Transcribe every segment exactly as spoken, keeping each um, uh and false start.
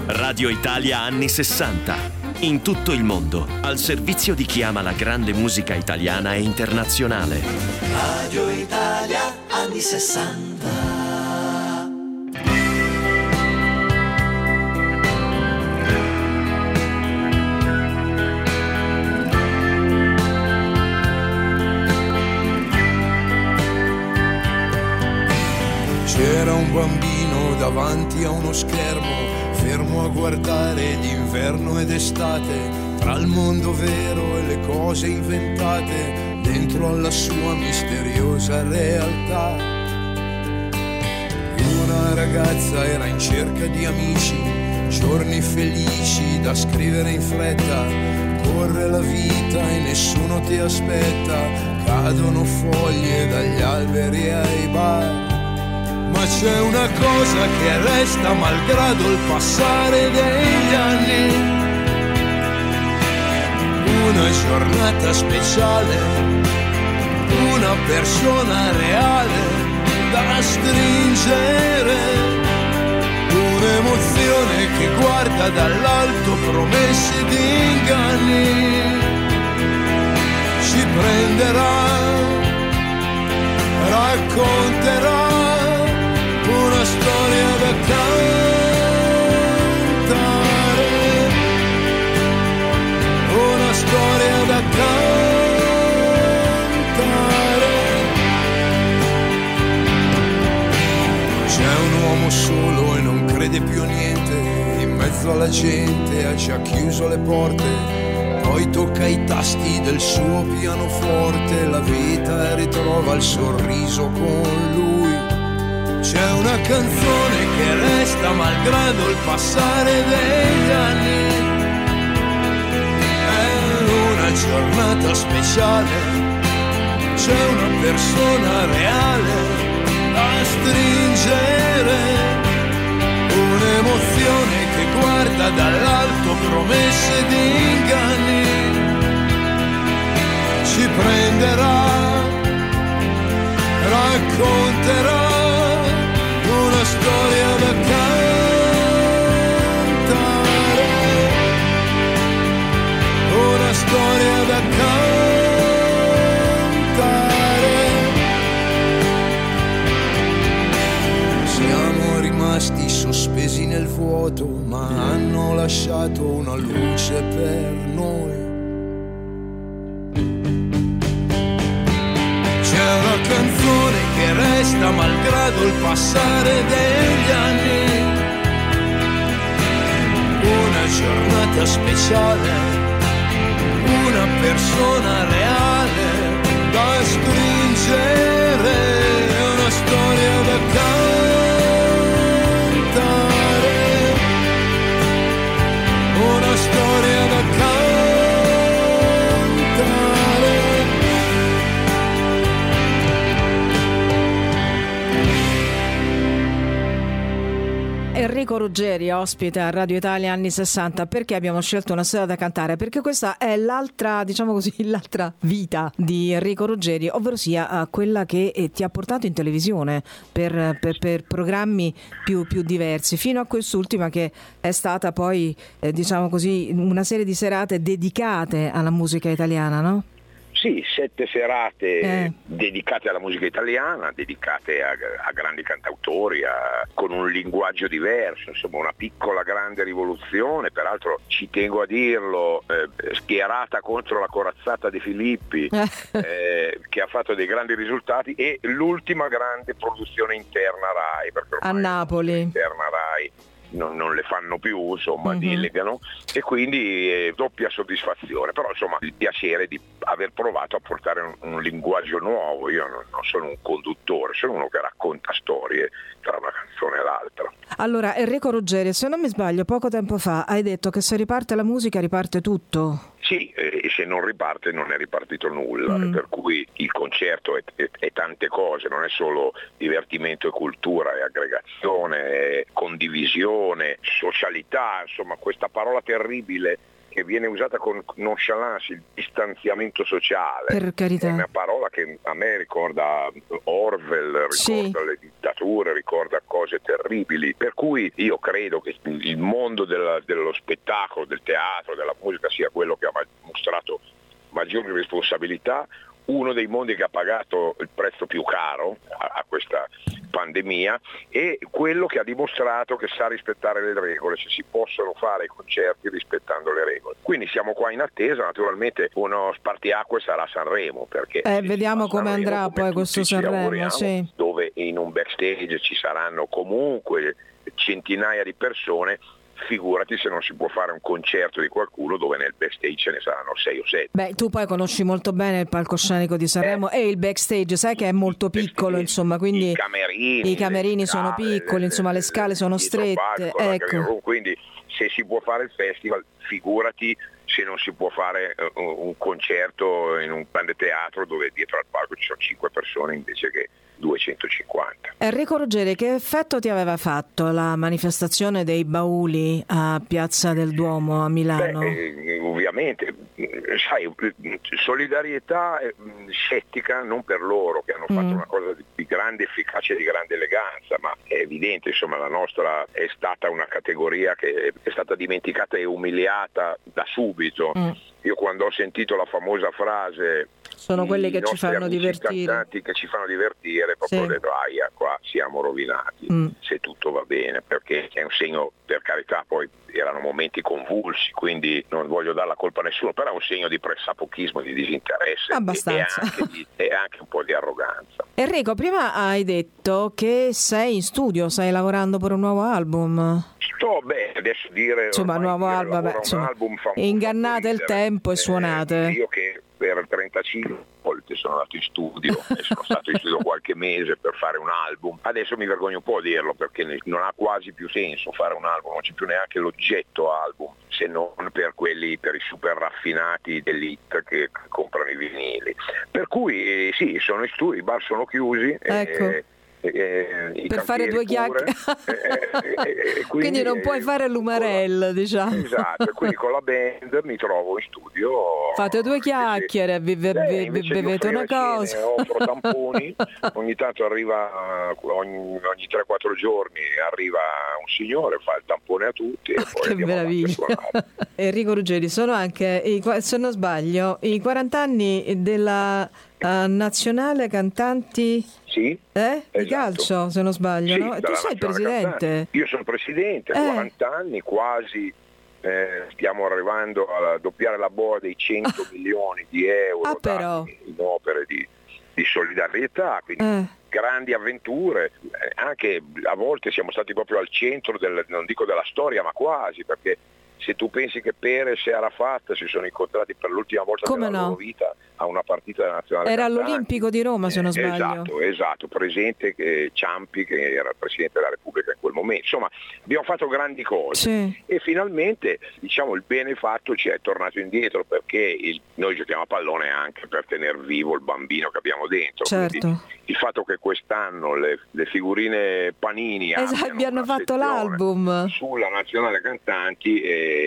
Radio Italia anni sessanta. In tutto il mondo, al servizio di chi ama la grande musica italiana e internazionale. Radio Italia anni sessanta. C'era un bambino davanti a uno schermo, fermo a guardare l'inverno ed estate, tra il mondo vero e le cose inventate, dentro alla sua misteriosa realtà. Una ragazza era in cerca di amici, giorni felici da scrivere in fretta, corre la vita e nessuno ti aspetta, cadono foglie dagli alberi ai bar. Ma c'è una cosa che resta malgrado il passare degli anni, una giornata speciale, una persona reale da stringere, un'emozione che guarda dall'alto promesse di inganni, ci prenderà, racconterà una storia da cantare, una storia da cantare. C'è un uomo solo e non crede più a niente, in mezzo alla gente ha già chiuso le porte, poi tocca i tasti del suo pianoforte, la vita ritrova il sorriso con lui. C'è una canzone che resta malgrado il passare degli anni, è una giornata speciale, c'è una persona reale da stringere, un'emozione che guarda dall'alto promesse di inganni, ci prenderà, racconterà una storia da cantare, una storia da cantare. Siamo rimasti sospesi nel vuoto, ma hanno lasciato una luce per noi. C'è una canzone che resta malgrado il passare degli anni, una giornata speciale, una persona reale da stringere, una storia da cantare, una storia da cantare. Enrico Ruggeri, ospite a Radio Italia anni sessanta. Perché abbiamo scelto una storia da cantare? Perché questa è l'altra, diciamo così, l'altra vita di Enrico Ruggeri, ovvero sia uh, quella che eh, ti ha portato in televisione per, per, per programmi più, più diversi, fino a quest'ultima che è stata poi, eh, diciamo così, una serie di serate dedicate alla musica italiana, no? Sì, sette serate eh. dedicate alla musica italiana, dedicate a, a grandi cantautori, a, con un linguaggio diverso, insomma una piccola grande rivoluzione, peraltro ci tengo a dirlo, eh, schierata contro la corazzata De Filippi, eh, che ha fatto dei grandi risultati, e l'ultima grande produzione interna Rai, perché ormai a Napoli interna Rai Non, non le fanno più, insomma, mm-hmm. delegano, e quindi eh, doppia soddisfazione, però insomma il piacere di aver provato a portare un, un linguaggio nuovo. Io non, non sono un conduttore, sono uno che racconta storie tra una canzone e l'altra. Allora, Enrico Ruggeri, se non mi sbaglio, poco tempo fa hai detto che se riparte la musica riparte tutto. Sì, e se non riparte non è ripartito nulla, mm. per cui il concerto è, è, è tante cose, non è solo divertimento e cultura, è aggregazione, è condivisione, socialità, insomma questa parola terribile che viene usata con nonchalance, il distanziamento sociale. Per carità. È una parola che a me ricorda Orwell, ricorda sì. le dittature, ricorda cose terribili, per cui io credo che il mondo della, dello spettacolo, del teatro, della musica sia quello che ha mostrato maggiori responsabilità, uno dei mondi che ha pagato il prezzo più caro a, a questa pandemia, e quello che ha dimostrato che sa rispettare le regole, se si possono fare i concerti rispettando le regole. Quindi siamo qua in attesa, naturalmente uno spartiacque sarà Sanremo, perché eh, vediamo come Sanremo, andrà come poi questo Sanremo, sì. dove in un backstage ci saranno comunque centinaia di persone. Figurati se non si può fare un concerto di qualcuno dove nel backstage ce ne saranno sei o sette. Beh, tu poi conosci molto bene il palcoscenico di Sanremo eh, e il backstage, sai che è molto piccolo, insomma, quindi i camerini, i camerini sono scale, piccoli, insomma, le scale sono strette, ecco. Quindi se si può fare il festival, figurati se non si può fare uh, un concerto in un grande teatro dove dietro al palco ci sono cinque persone invece che duecentocinquanta. Enrico Ruggeri, che effetto ti aveva fatto la manifestazione dei bauli a Piazza del Duomo a Milano? Beh, eh, ovviamente, sai, solidarietà scettica non per loro che hanno fatto mm. una cosa di, di grande efficacia e di grande eleganza, ma è evidente, insomma, la nostra è stata una categoria che è stata dimenticata e umiliata da subito. Mm. Io quando ho sentito la famosa frase sono quelli che ci fanno divertire, che ci fanno divertire, proprio ho detto aia, qua siamo rovinati, mm. se tutto va bene, perché è un segno, per carità, poi erano momenti convulsi, quindi non voglio dare la colpa a nessuno, però è un segno di pressapochismo, di disinteresse abbastanza. E, anche di, e anche un po' di arroganza. Enrico, prima hai detto che sei in studio, stai lavorando per un nuovo album. Sto beh, adesso dire insomma, nuovo dire, album, beh, insomma, album fa un ingannate il tempo e suonate. Eh, io che per trentacinque volte sono andato in studio e sono stato in studio qualche mese per fare un album. Adesso mi vergogno un po' a dirlo perché non ha quasi più senso fare un album, non c'è più neanche l'oggetto album, se non per quelli, per i super raffinati dell'hit che comprano i vinili. Per cui sì, sono in studio, i bar sono chiusi. Ecco. E, Eh, per fare due chiacchiere eh, eh, eh, quindi, quindi non puoi fare l'umarella, diciamo. Esatto, quindi con la band mi trovo in studio, fate due chiacchiere, vi, vi, eh, vi bevete una cosa, cene, offro tamponi, ogni tanto arriva ogni, ogni tre quattro giorni arriva un signore, fa il tampone a tutti e poi che meraviglia. Enrico Ruggeri, sono anche i, se non sbaglio i quaranta anni della uh, nazionale cantanti Sì, eh? esatto. Di calcio, se non sbaglio, sì, no? E tu sei il presidente. Cantante. Io sono presidente, eh. quaranta anni, quasi eh, stiamo arrivando a doppiare la boa dei cento milioni di euro ah, però. in opere di, di solidarietà, quindi eh. grandi avventure, eh, anche a volte siamo stati proprio al centro, del, non dico della storia, ma quasi, perché se tu pensi che Perez e Arafat si sono incontrati per l'ultima volta Come nella no? loro vita a una partita della nazionale era cantanti. all'Olimpico di Roma, se non sbaglio. Esatto, esatto, presente eh, Ciampi che era il Presidente della Repubblica in quel momento. Insomma, abbiamo fatto grandi cose sì. E finalmente, diciamo, il benefatto ci è tornato indietro, perché il, noi giochiamo a pallone anche per tenere vivo il bambino che abbiamo dentro. Certo. Quindi il fatto che quest'anno le, le figurine Panini esatto, abbiano fatto l'album sulla nazionale cantanti,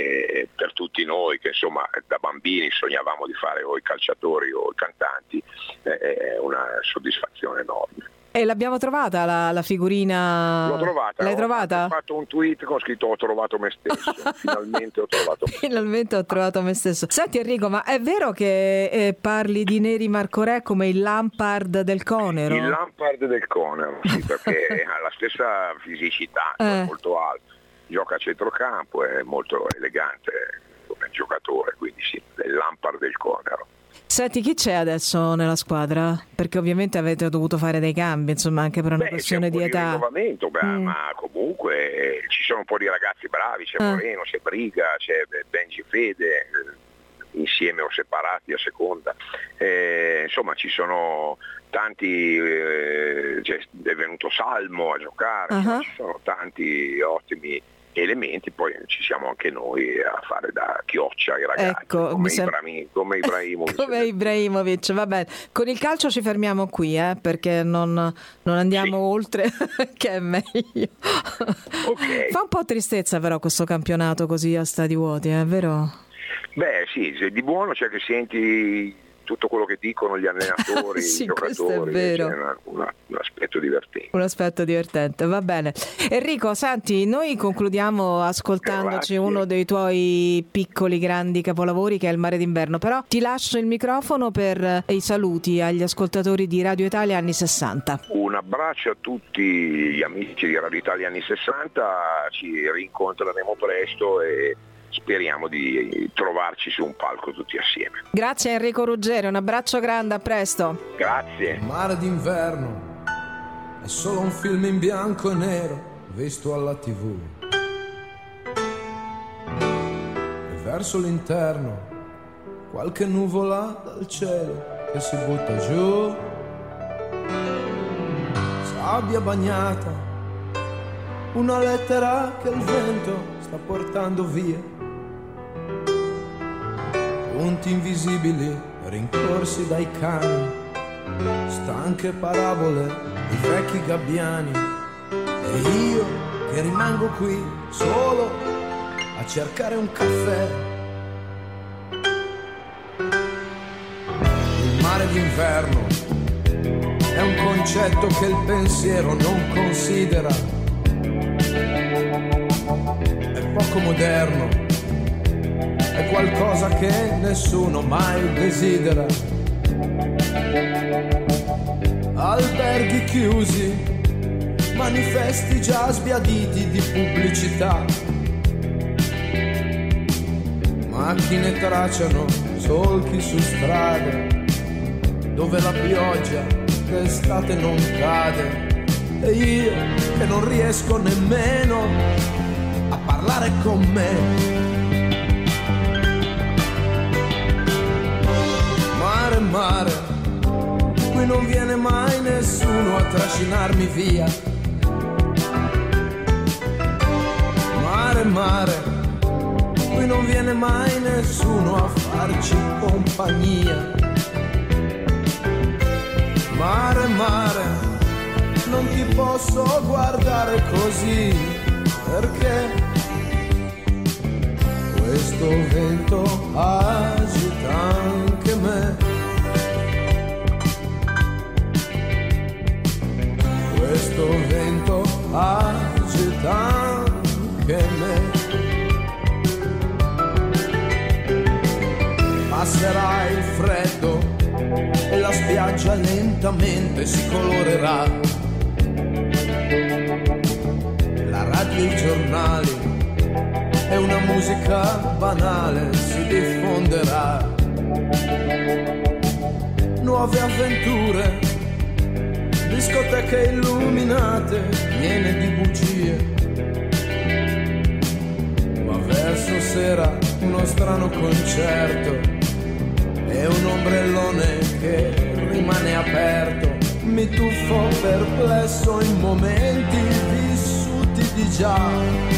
e per tutti noi che insomma da bambini sognavamo di fare o i calciatori o i cantanti, è una soddisfazione enorme. E l'abbiamo trovata la, la figurina? L'ho trovata. L'hai ho trovata? Ho fatto un tweet con scritto ho trovato me stesso. Finalmente ho trovato me stesso. Finalmente ho trovato me stesso. Senti Enrico, ma è vero che eh, parli di Neri Marco Re come il Lampard del Conero? Il Lampard del Conero, sì, perché ha la stessa fisicità, eh. è molto alto, gioca a centrocampo, è molto elegante come giocatore, quindi sì, è il Lampard del Conero. Senti, chi c'è adesso nella squadra? Perché ovviamente avete dovuto fare dei cambi, insomma, anche per una Beh, questione di età. C'è un po' di rinnovamento, beh, mm. ma comunque eh, ci sono un po' di ragazzi bravi, c'è ah. Moreno, c'è Briga, c'è Benji Fede, eh, insieme o separati a seconda. Eh, insomma, ci sono tanti, eh, cioè, è venuto Salmo a giocare, uh-huh. cioè, ci sono tanti ottimi elementi, poi ci siamo anche noi a fare da chioccia ai ragazzi, ecco, come, sem- Ibrahim, come Ibrahimovic. come Ibrahimovic, va bene. Con il calcio ci fermiamo qui, eh, perché non, non andiamo sì. oltre, che è meglio. Okay. Fa un po' tristezza però questo campionato così a stadi vuoti, è vero? Beh sì, di buono c'è che senti tutto quello che dicono gli allenatori, sì, i giocatori, è vero. c'è una, una, un aspetto divertente. Un aspetto divertente, va bene. Enrico, senti, noi concludiamo ascoltandoci Grazie. uno dei tuoi piccoli grandi capolavori che è Il mare d'inverno, però ti lascio il microfono per i saluti agli ascoltatori di Radio Italia anni sessanta. Un abbraccio a tutti gli amici di Radio Italia anni sessanta, ci rincontreremo presto e speriamo di trovarci su un palco tutti assieme. Grazie Enrico Ruggeri, un abbraccio grande, a presto. Grazie. Mare d'inverno è solo un film in bianco e nero visto alla tivù. E verso l'interno qualche nuvola dal cielo che si butta giù. Sabbia bagnata, una lettera che il vento sta portando via. Punti invisibili rincorsi dai cani, stanche parabole di vecchi gabbiani, e io che rimango qui solo a cercare un caffè. Il mare d'inverno è un concetto che il pensiero non considera, è poco moderno, è qualcosa che nessuno mai desidera. Alberghi chiusi, manifesti già sbiaditi di pubblicità, macchine tracciano solchi su strade dove la pioggia d'estate non cade, e io che non riesco nemmeno a parlare con me. Mare, mare, qui non viene mai nessuno a trascinarmi via. Mare, mare, qui non viene mai nessuno a farci compagnia. Mare, mare, non ti posso guardare così, perché questo vento agita anche me. Questo vento agita anche me. Passerà il freddo e la spiaggia lentamente si colorerà. La radio e i giornali e una musica banale si diffonderà. Nuove avventure, discoteche illuminate, piene di bugie. Ma verso sera uno strano concerto e un ombrellone che rimane aperto. Mi tuffo perplesso in momenti vissuti di già.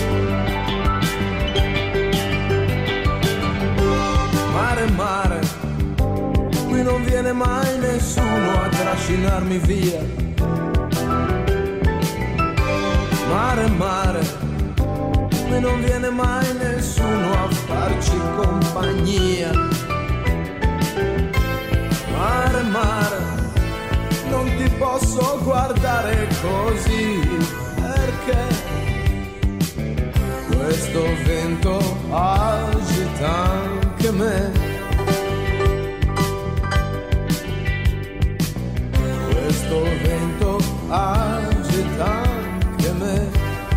Mare, mare, qui non viene mai nessuno a trascinarmi via. Mare, mare, qui non viene mai nessuno a farci compagnia. Mare, mare, non ti posso guardare così, perché questo vento agita anche me. Questo vento agita anche me.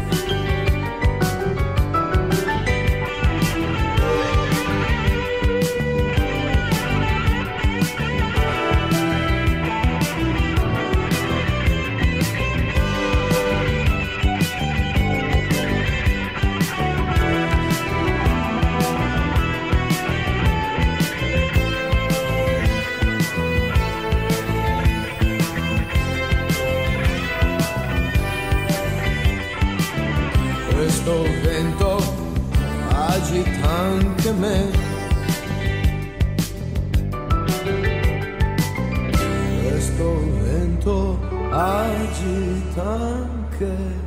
Questo vento agita anche me. Questo vento agita anche me.